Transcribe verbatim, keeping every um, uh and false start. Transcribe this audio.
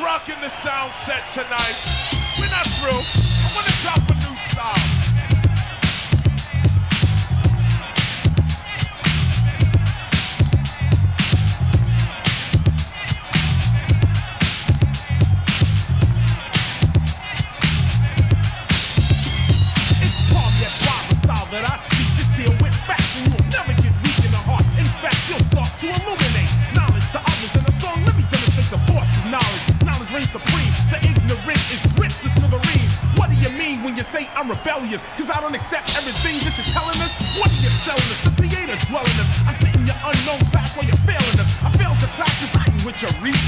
rocking the sound set tonight. We're not through. I want to drop a new style. I'm rebellious, cause I don't accept everything that you're telling us. What are you selling us? The creator dwelling us. I sit in your unknown class while you're failing us. I failed your class cause I ain't with your reason.